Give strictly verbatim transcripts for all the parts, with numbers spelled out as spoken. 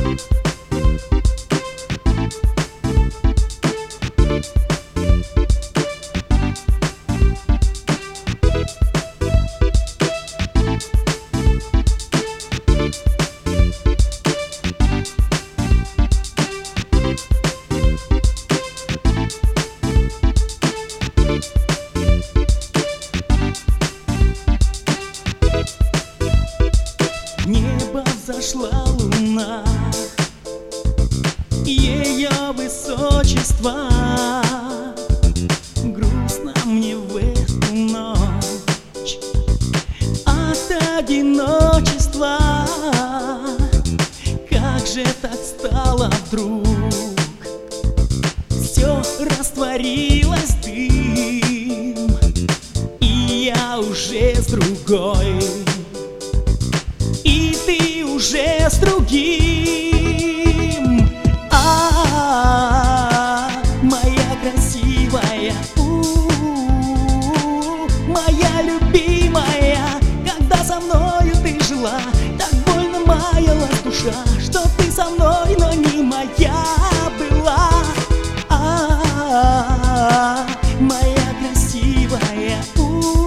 В небо взошла луна, ее высочество. Грустно мне в эту ночь от одиночества. Как же так стало вдруг? Все растворилось дым, и я уже с другой, и ты уже с другим. А, моя красивая, у, моя любимая, когда со мною ты жила, так больно маялась душа, что ты со мной, но не моя была. А, моя красивая, у,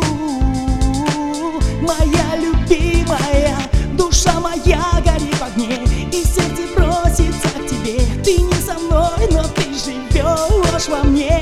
моя любимая, душа моя горит в огне, и сердце просится к тебе. Ты не со мной, но ты живешь во мне.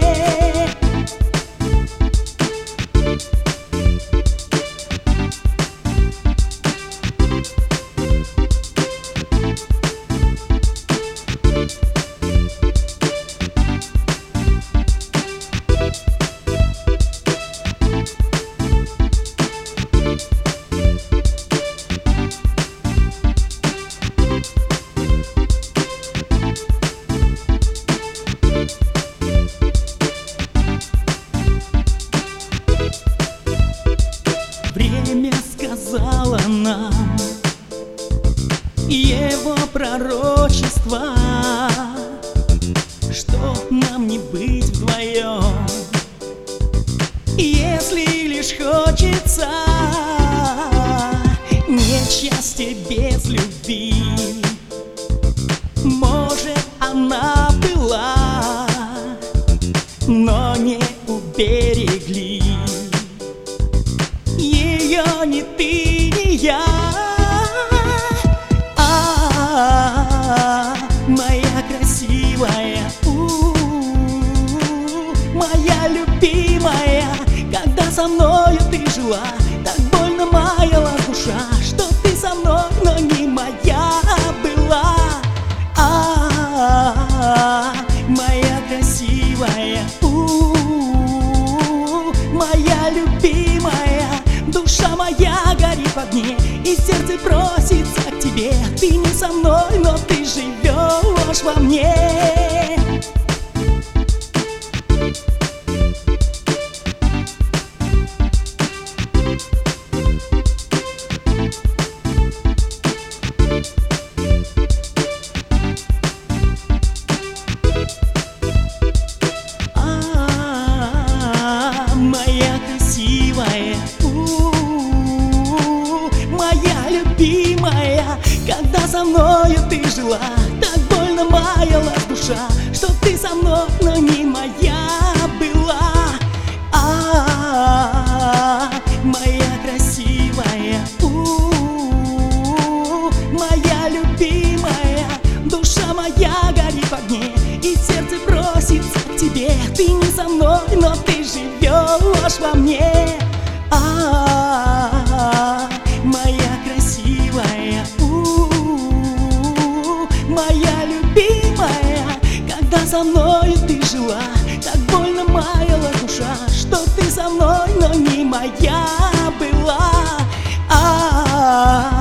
Время сказала нам его пророчество, что нам не быть вдвоем, если лишь хочется. Нет счастья без любви, может, она была, но не уберегли ее ни ты, ни я. А, моя красивая, у, моя любимая, когда со мною ты жила, так больно маялась душа, что ты со мной, но не моя была. А, моя красивая, у, моя любимая, душа моя горит в огне, и сердце просится к тебе. Ты не со мной, но ты живешь во мне. А, моя красивая, моя любимая, когда со мною ты жила, так больно маялась душа, что ты со мной, но не моя была. А, моя красивая, у, моя любимая, душа моя горит в огне, и сердце просится к тебе. Ты не со мной, но ты живешь во мне. А, моя красивая, у, моя любимая, когда со мною ты жила, так больно маялась душа, что ты со мной, но не моя была. А,